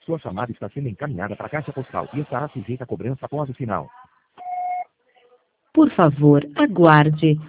Sua chamada está sendo encaminhada para a caixa postal e estará sujeita a cobrança após o sinal. Por favor, aguarde.